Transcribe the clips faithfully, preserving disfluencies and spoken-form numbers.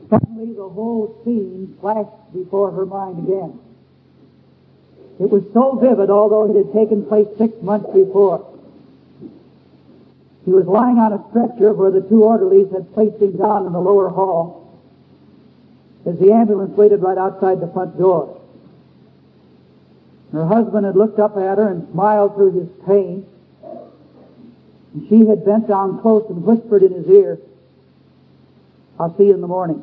Suddenly the whole scene flashed before her mind again. It was so vivid, although it had taken place six months before. He was lying on a stretcher where the two orderlies had placed him down in the lower hall as the ambulance waited right outside the front door. Her husband had looked up at her and smiled through his pain. And she had bent down close and whispered in his ear, "I'll see you in the morning."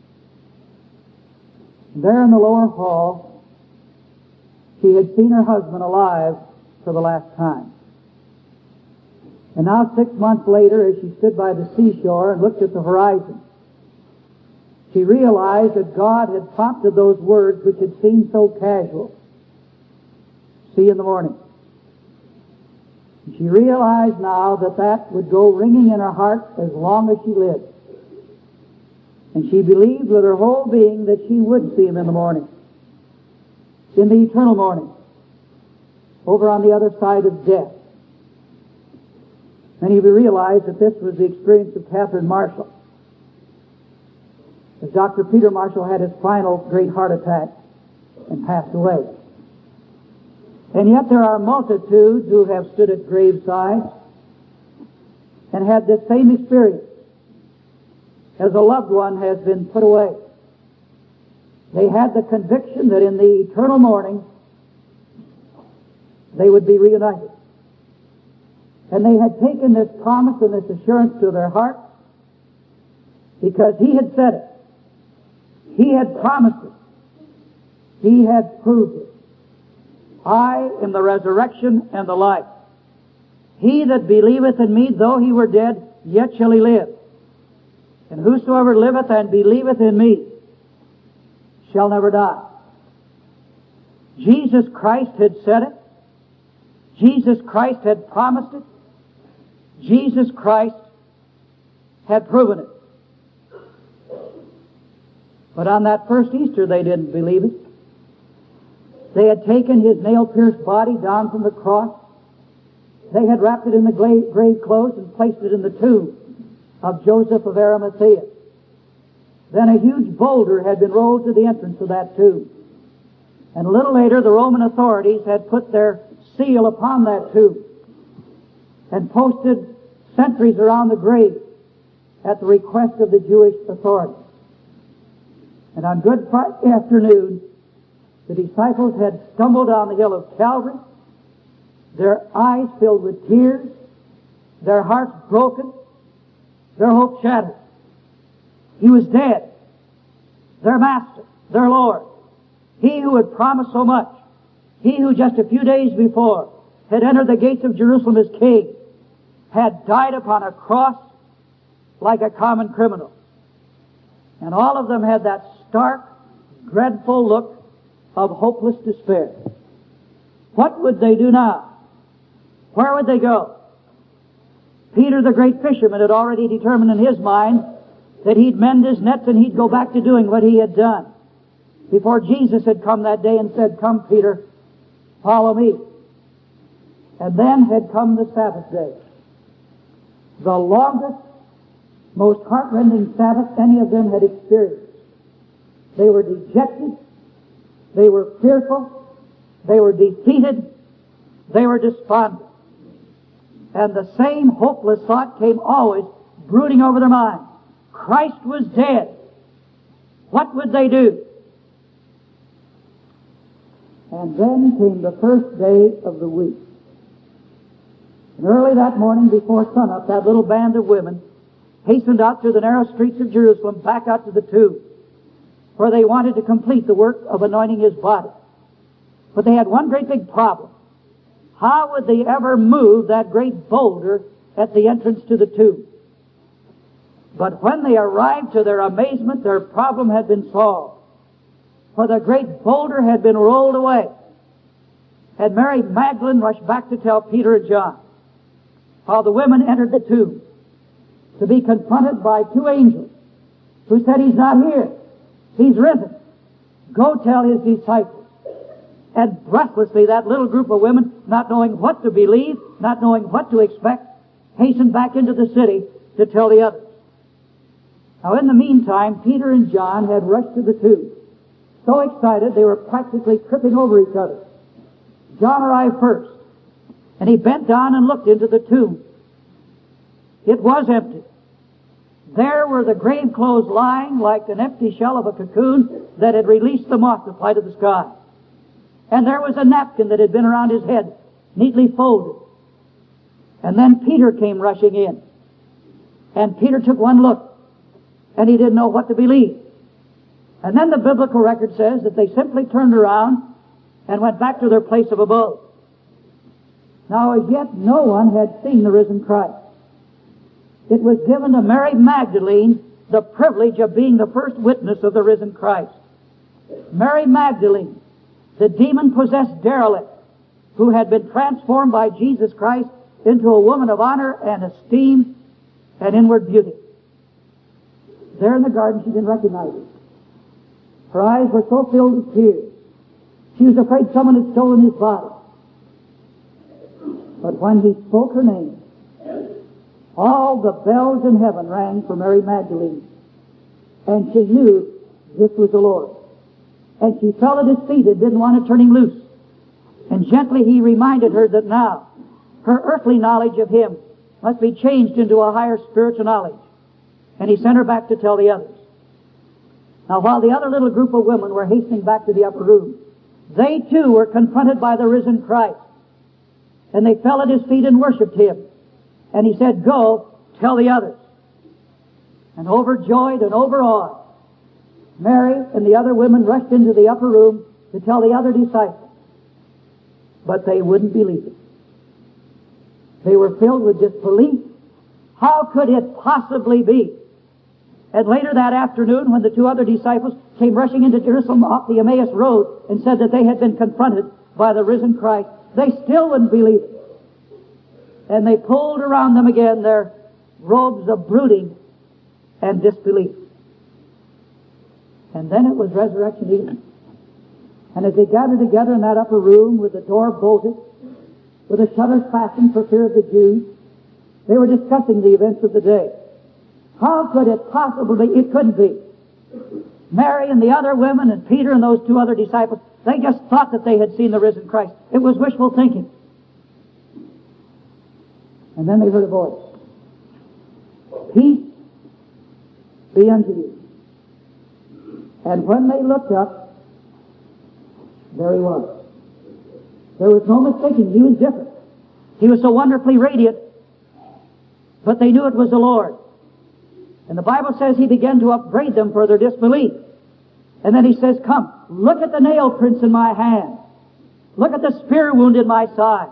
And there in the lower hall, she had seen her husband alive for the last time. And now, six months later, as she stood by the seashore and looked at the horizon, she realized that God had prompted those words which had seemed so casual. "See you in the morning." And she realized now that that would go ringing in her heart as long as she lived. And she believed with her whole being that she would see him in the morning, in the eternal morning, over on the other side of death. Many of you realize that this was the experience of Catherine Marshall. As Doctor Peter Marshall had his final great heart attack and passed away. And yet there are multitudes who have stood at gravesides and had this same experience as a loved one has been put away. They had the conviction that in the eternal morning they would be reunited. And they had taken this promise and this assurance to their heart because He had said it. He had promised it. He had proved it. "I am the resurrection and the life. He that believeth in me, though he were dead, yet shall he live. And whosoever liveth and believeth in me shall never die." Jesus Christ had said it. Jesus Christ had promised it. Jesus Christ had proven it. But on that first Easter, they didn't believe it. They had taken His nail-pierced body down from the cross. They had wrapped it in the grave clothes and placed it in the tomb of Joseph of Arimathea. Then a huge boulder had been rolled to the entrance of that tomb. And a little later, the Roman authorities had put their seal upon that tomb and posted sentries around the grave at the request of the Jewish authorities. And on Good Friday afternoon, the disciples had stumbled down the hill of Calvary, their eyes filled with tears, their hearts broken, their hope shattered. He was dead. Their Master, their Lord, He who had promised so much, He who just a few days before had entered the gates of Jerusalem as King, had died upon a cross like a common criminal. And all of them had that stark, dreadful look of hopeless despair. What would they do now? Where would they go? Peter, the great fisherman, had already determined in his mind that he'd mend his nets and he'd go back to doing what he had done before Jesus had come that day and said, "Come, Peter, follow me." And then had come the Sabbath day, the longest, most heart-rending Sabbath any of them had experienced. They were dejected. They were fearful. They were defeated. They were despondent. And the same hopeless thought came always brooding over their mind. Christ was dead. What would they do? And then came the first day of the week. And early that morning before sunup, that little band of women hastened out through the narrow streets of Jerusalem back out to the tomb, where they wanted to complete the work of anointing His body. But they had one great big problem. How would they ever move that great boulder at the entrance to the tomb? But when they arrived, to their amazement, their problem had been solved. For the great boulder had been rolled away. And Mary Magdalene rushed back to tell Peter and John, while the women entered the tomb to be confronted by two angels who said, "He's not here. He's risen. Go tell His disciples." And breathlessly, that little group of women, not knowing what to believe, not knowing what to expect, hastened back into the city to tell the others. Now in the meantime, Peter and John had rushed to the tomb. So excited they were practically tripping over each other. John arrived first, and he bent down and looked into the tomb. It was empty. There were the grave clothes lying like an empty shell of a cocoon that had released the moth to fly to the sky. And there was a napkin that had been around his head, neatly folded. And then Peter came rushing in. And Peter took one look, and he didn't know what to believe. And then the biblical record says that they simply turned around and went back to their place of abode. Now as yet no one had seen the risen Christ. It was given to Mary Magdalene the privilege of being the first witness of the risen Christ. Mary Magdalene, the demon-possessed derelict, who had been transformed by Jesus Christ into a woman of honor and esteem and inward beauty. There in the garden she didn't recognize him. Her eyes were so filled with tears. She was afraid someone had stolen his body. But when he spoke her name, all the bells in heaven rang for Mary Magdalene. And she knew this was the Lord. And she fell at his feet and didn't want to turn him loose. And gently he reminded her that now her earthly knowledge of him must be changed into a higher spiritual knowledge. And he sent her back to tell the others. Now while the other little group of women were hastening back to the upper room, they too were confronted by the risen Christ. And they fell at his feet and worshipped him. And he said, "Go, tell the others." And overjoyed and overawed, Mary and the other women rushed into the upper room to tell the other disciples. But they wouldn't believe it. They were filled with disbelief. How could it possibly be? And later that afternoon, when the two other disciples came rushing into Jerusalem off the Emmaus Road and said that they had been confronted by the risen Christ, they still wouldn't believe it. And they pulled around them again their robes of brooding and disbelief. And then it was resurrection evening. And as they gathered together in that upper room with the door bolted, with the shutters fastened for fear of the Jews, they were discussing the events of the day. How could it possibly be? It couldn't be. Mary and the other women and Peter and those two other disciples, they just thought that they had seen the risen Christ. It was wishful thinking. And then they heard a voice. "Peace be unto you." And when they looked up, there he was. There was no mistaking. He was different. He was so wonderfully radiant. But they knew it was the Lord. And the Bible says he began to upbraid them for their disbelief. And then he says, "Come, look at the nail prints in my hand. Look at the spear wound in my side."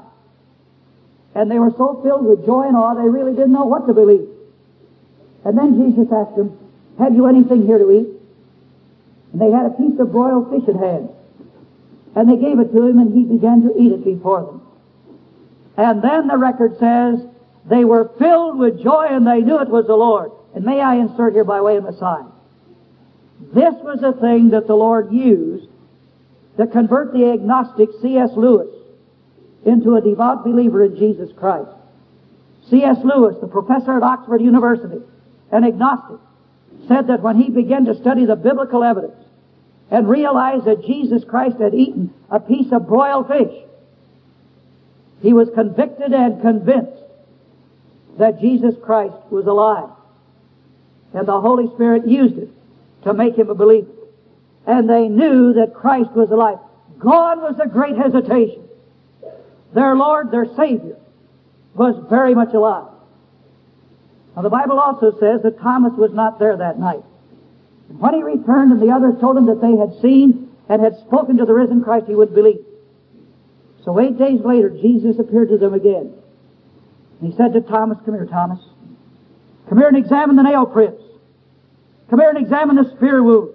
And they were so filled with joy and awe, they really didn't know what to believe. And then Jesus asked them, "Have you anything here to eat?" And they had a piece of broiled fish at hand. And they gave it to him, and he began to eat it before them. And then the record says, they were filled with joy, and they knew it was the Lord. And may I insert here by way of Messiah. This was a thing that the Lord used to convert the agnostic C S Lewis into a devout believer in Jesus Christ. C S Lewis, the professor at Oxford University, an agnostic, said that when he began to study the biblical evidence and realized that Jesus Christ had eaten a piece of broiled fish, he was convicted and convinced that Jesus Christ was alive. And the Holy Spirit used it to make him a believer. And they knew that Christ was alive. Gone was the great hesitation. Their Lord, their Savior, was very much alive. Now the Bible also says that Thomas was not there that night. And when he returned and the others told him that they had seen and had spoken to the risen Christ, he would believe. So eight days later, Jesus appeared to them again. And he said to Thomas, "Come here, Thomas. Come here and examine the nail prints. Come here and examine the spear wound."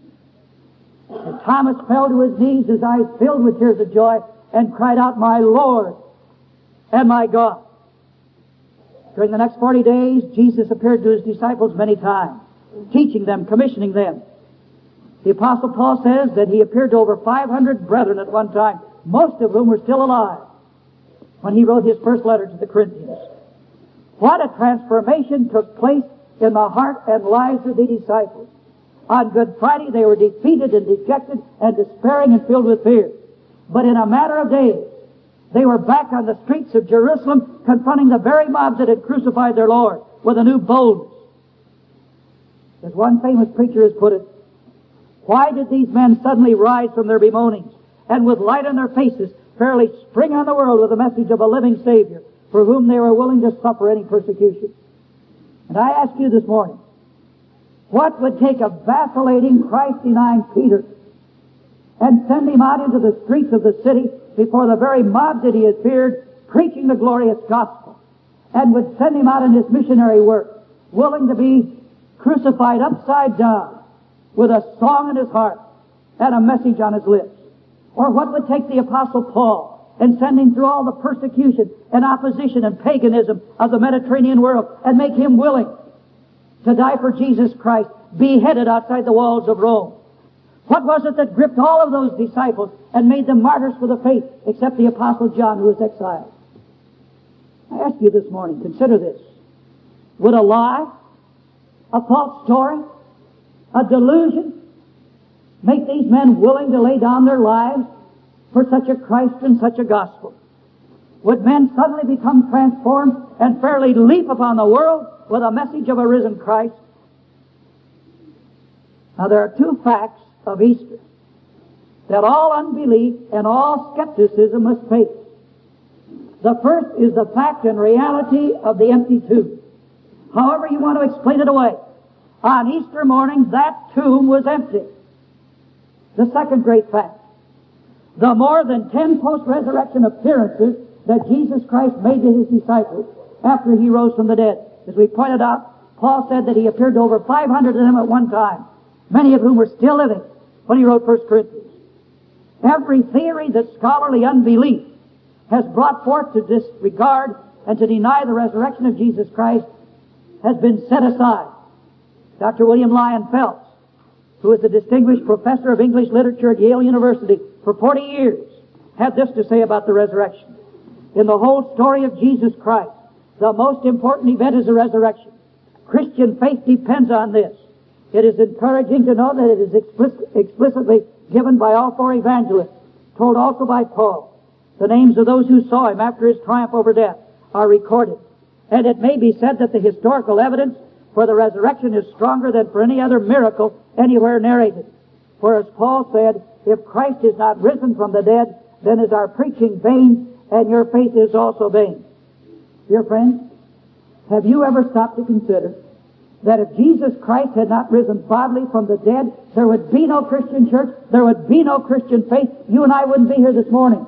And Thomas fell to his knees, his eyes filled with tears of joy, and cried out, "My Lord and my God." During the next forty days, Jesus appeared to his disciples many times, teaching them, commissioning them. The Apostle Paul says that he appeared to over five hundred brethren at one time, most of whom were still alive when he wrote his first letter to the Corinthians. What a transformation took place in the heart and lives of the disciples. On Good Friday they were defeated and dejected and despairing and filled with fear. But in a matter of days, they were back on the streets of Jerusalem confronting the very mobs that had crucified their Lord with a new boldness. As one famous preacher has put it, why did these men suddenly rise from their bemoanings and with light on their faces fairly spring on the world with the message of a living Savior for whom they were willing to suffer any persecution? And I ask you this morning, what would take a vacillating, Christ-denying Peter and send him out into the streets of the city before the very mob that he had feared, preaching the glorious gospel, and would send him out in his missionary work, willing to be crucified upside down with a song in his heart and a message on his lips? Or what would take the Apostle Paul and send him through all the persecution and opposition and paganism of the Mediterranean world and make him willing to die for Jesus Christ, beheaded outside the walls of Rome? What was it that gripped all of those disciples and made them martyrs for the faith, except the Apostle John, who was exiled? I ask you this morning, consider this. Would a lie, a false story, a delusion make these men willing to lay down their lives for such a Christ and such a gospel? Would men suddenly become transformed and fairly leap upon the world with a message of a risen Christ? Now there are two facts of Easter that all unbelief and all skepticism must face. The first is the fact and reality of the empty tomb. However you want to explain it away, on Easter morning that tomb was empty. The second great fact, the more than ten post-resurrection appearances that Jesus Christ made to his disciples after he rose from the dead. As we pointed out, Paul said that he appeared to over five hundred of them at one time, many of whom were still living when he wrote First Corinthians. Every theory that scholarly unbelief has brought forth to disregard and to deny the resurrection of Jesus Christ has been set aside. Doctor William Lyon Phelps, who is a distinguished professor of English literature at Yale University for forty years, had this to say about the resurrection. In the whole story of Jesus Christ, the most important event is the resurrection. Christian faith depends on this. It is encouraging to know that it is explicit, explicitly given by all four evangelists, told also by Paul. The names of those who saw him after his triumph over death are recorded. And it may be said that the historical evidence for the resurrection is stronger than for any other miracle anywhere narrated. For as Paul said, if Christ is not risen from the dead, then is our preaching vain, and your faith is also vain. Dear friends, have you ever stopped to consider that if Jesus Christ had not risen bodily from the dead, there would be no Christian church, there would be no Christian faith, you and I wouldn't be here this morning.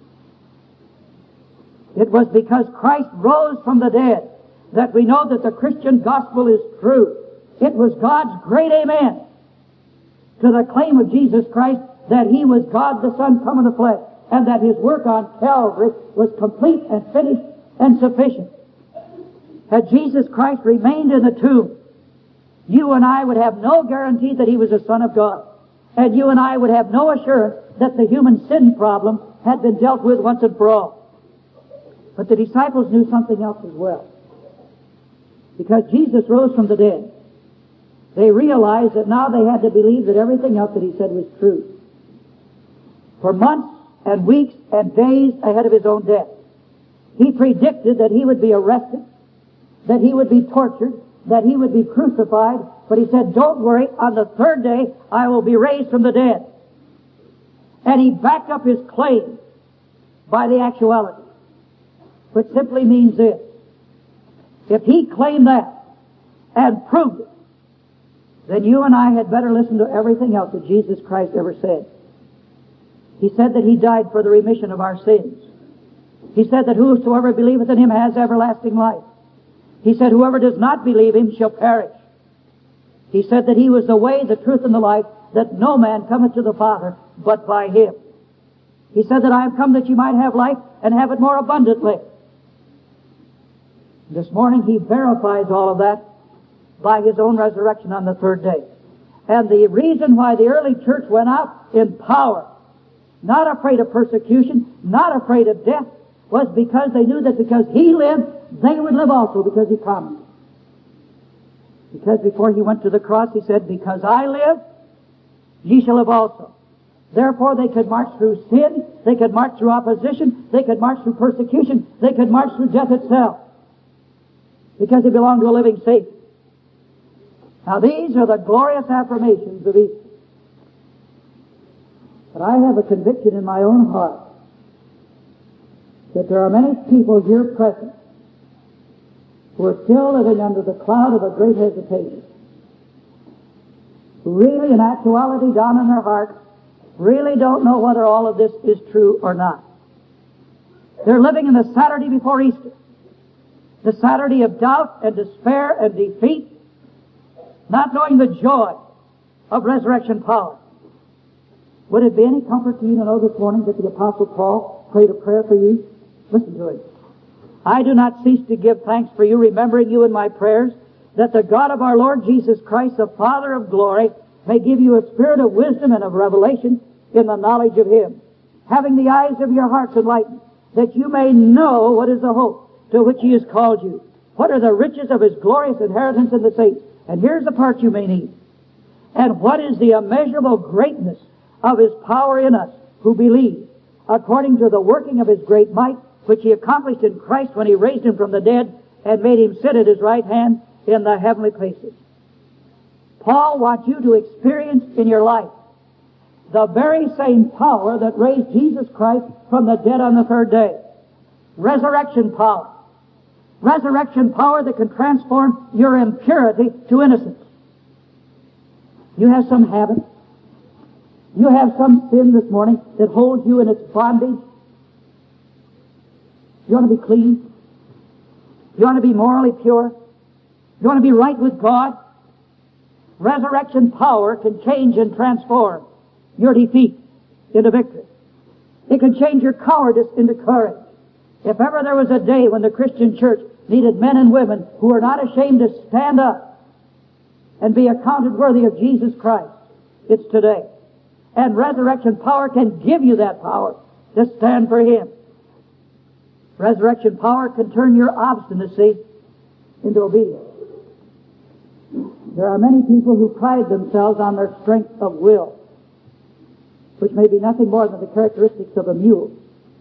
It was because Christ rose from the dead that we know that the Christian gospel is true. It was God's great amen to the claim of Jesus Christ that he was God the Son come in the flesh, and that his work on Calvary was complete and finished and sufficient. Had Jesus Christ remained in the tomb, you and I would have no guarantee that he was the Son of God. And you and I would have no assurance that the human sin problem had been dealt with once and for all. But the disciples knew something else as well. Because Jesus rose from the dead, they realized that now they had to believe that everything else that he said was true. For months and weeks and days ahead of his own death, he predicted that he would be arrested, that he would be tortured, that he would be crucified, but he said, don't worry, on the third day I will be raised from the dead. And he backed up his claim by the actuality, which simply means this. If he claimed that and proved it, then you and I had better listen to everything else that Jesus Christ ever said. He said that he died for the remission of our sins. He said that whosoever believeth in him has everlasting life. He said whoever does not believe him shall perish. He said that he was the way, the truth, and the life, that no man cometh to the Father but by him. He said that I have come that you might have life and have it more abundantly. This morning he verifies all of that by his own resurrection on the third day. And the reason why the early church went out in power, not afraid of persecution, not afraid of death, was because they knew that because he lived, they would live also, because he promised. Because before He went to the cross, He said, because I live, ye shall live also. Therefore they could march through sin, they could march through opposition, they could march through persecution, they could march through death itself. Because they belong to a living Savior. Now these are the glorious affirmations of Easter. But I have a conviction in my own heart that there are many people here present who are still living under the cloud of a great hesitation, who really, in actuality, down in their heart, really don't know whether all of this is true or not. They're living in the Saturday before Easter, the Saturday of doubt and despair and defeat, not knowing the joy of resurrection power. Would it be any comfort to you to know this morning that the Apostle Paul prayed a prayer for you? Listen to it. I do not cease to give thanks for you, remembering you in my prayers, that the God of our Lord Jesus Christ, the Father of glory, may give you a spirit of wisdom and of revelation in the knowledge of Him, having the eyes of your hearts enlightened, that you may know what is the hope to which He has called you, what are the riches of His glorious inheritance in the saints. And here's the part you may need. And what is the immeasurable greatness of His power in us who believe, according to the working of His great might, which He accomplished in Christ when He raised Him from the dead and made Him sit at His right hand in the heavenly places. Paul wants you to experience in your life the very same power that raised Jesus Christ from the dead on the third day. Resurrection power. Resurrection power that can transform your impurity to innocence. You have some habit. You have some sin this morning that holds you in its bondage. You want to be clean? You want to be morally pure? You want to be right with God? Resurrection power can change and transform your defeat into victory. It can change your cowardice into courage. If ever there was a day when the Christian church needed men and women who are not ashamed to stand up and be accounted worthy of Jesus Christ, it's today. And resurrection power can give you that power to stand for Him. Resurrection power can turn your obstinacy into obedience. There are many people who pride themselves on their strength of will, which may be nothing more than the characteristics of a mule.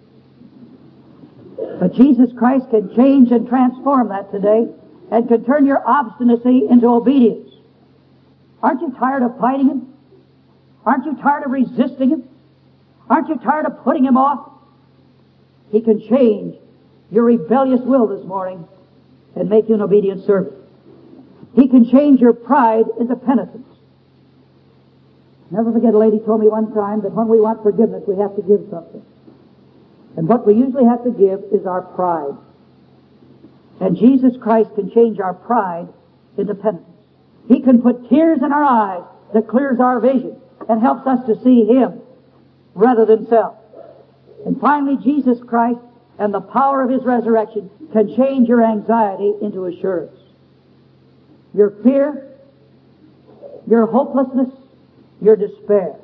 But Jesus Christ can change and transform that today and can turn your obstinacy into obedience. Aren't you tired of fighting Him? Aren't you tired of resisting Him? Aren't you tired of putting Him off? He can change your rebellious will this morning and make you an obedient servant. He can change your pride into penitence. Never forget, a lady told me one time that when we want forgiveness, we have to give something. And what we usually have to give is our pride. And Jesus Christ can change our pride into penitence. He can put tears in our eyes that clears our vision and helps us to see Him rather than self. And finally, Jesus Christ and the power of His resurrection can change your anxiety into assurance. Your fear, your hopelessness, your despair.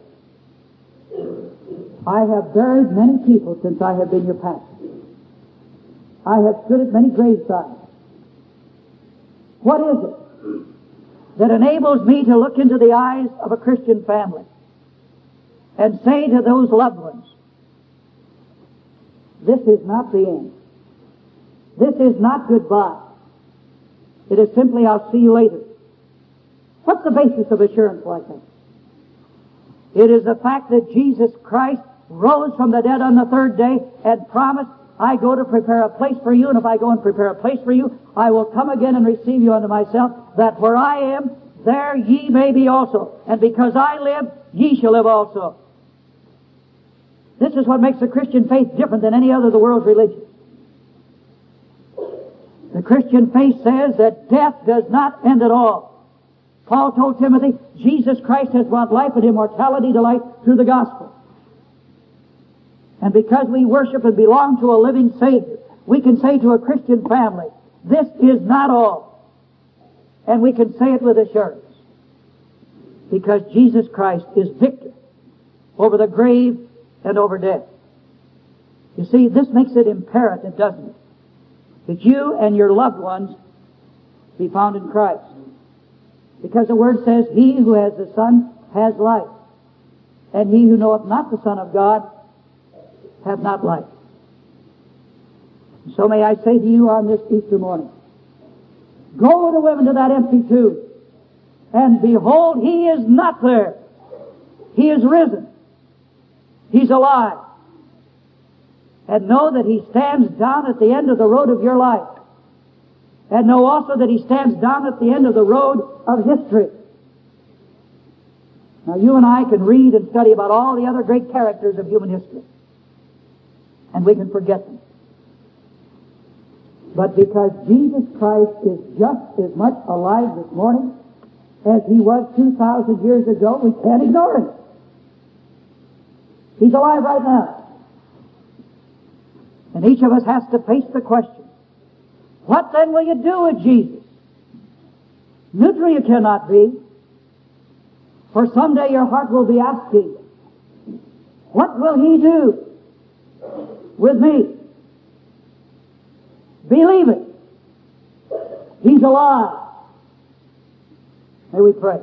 I have buried many people since I have been your pastor. I have stood at many gravesides. What is it that enables me to look into the eyes of a Christian family and say to those loved ones, this is not the end. This is not goodbye. It is simply, I'll see you later. What's the basis of assurance like that? It is the fact that Jesus Christ rose from the dead on the third day and promised, I go to prepare a place for you, and if I go and prepare a place for you, I will come again and receive you unto myself, that where I am, there ye may be also. And because I live, ye shall live also. This is what makes the Christian faith different than any other of the world's religions. The Christian faith says that death does not end at all. Paul told Timothy, Jesus Christ has brought life and immortality to light through the gospel. And because we worship and belong to a living Savior, we can say to a Christian family, this is not all. And we can say it with assurance. Because Jesus Christ is victor over the grave and over death. You see, this makes it imperative, doesn't it, that you and your loved ones be found in Christ. Because the Word says, he who has the Son has life, and he who knoweth not the Son of God hath not life. So may I say to you on this Easter morning, go with the women to that empty tomb, and behold, he is not there. He is risen. He's alive. And know that he stands down at the end of the road of your life. And know also that he stands down at the end of the road of history. Now you and I can read and study about all the other great characters of human history, and we can forget them. But because Jesus Christ is just as much alive this morning as he was two thousand years ago, we can't ignore him. He's alive right now. And each of us has to face the question, what then will you do with Jesus? Neutral you cannot be. For someday your heart will be asking, what will he do with me? Believe it. He's alive. May we pray.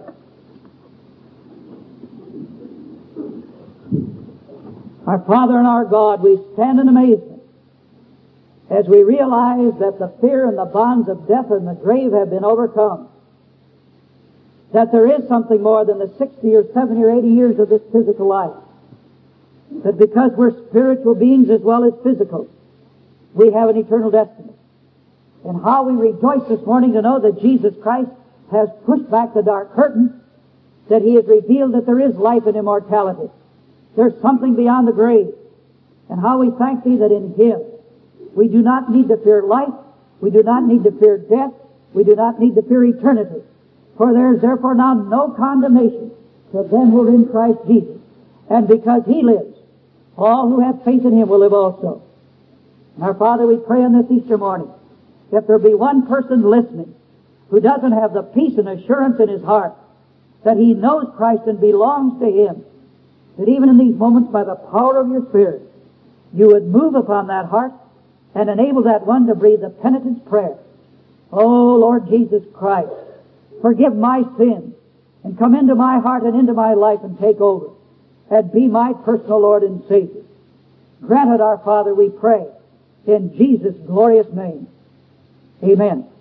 Our Father and our God, we stand in amazement as we realize that the fear and the bonds of death and the grave have been overcome. That there is something more than the sixty or seventy or eighty years of this physical life. That because we're spiritual beings as well as physical, we have an eternal destiny. And how we rejoice this morning to know that Jesus Christ has pushed back the dark curtain, that he has revealed that there is life and immortality. There's something beyond the grave. And how we thank thee that in him we do not need to fear life, we do not need to fear death, we do not need to fear eternity. For there is therefore now no condemnation to them who are in Christ Jesus. And because he lives, all who have faith in him will live also. And our Father, we pray on this Easter morning, if there be one person listening who doesn't have the peace and assurance in his heart that he knows Christ and belongs to him, that even in these moments by the power of your Spirit, you would move upon that heart and enable that one to breathe the penitence prayer. Oh, Lord Jesus Christ, forgive my sins and come into my heart and into my life and take over and be my personal Lord and Savior. Grant it, our Father, we pray, in Jesus' glorious name. Amen.